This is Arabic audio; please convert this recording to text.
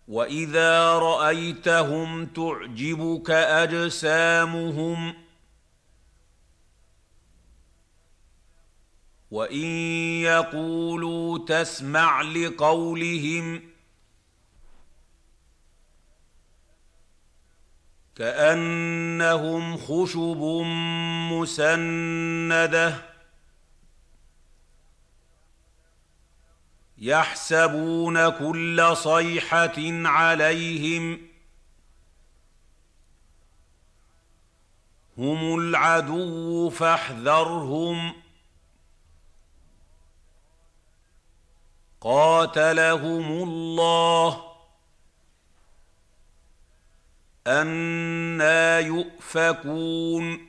وإذا رأيتهم تعجبك أجسامهم وإن يقولوا تسمع لقولهم كأنهم خشب مسندة يحسبون كل صيحة عليهم هم العدو فاحذرهم قاتلهم الله أنى يؤفكون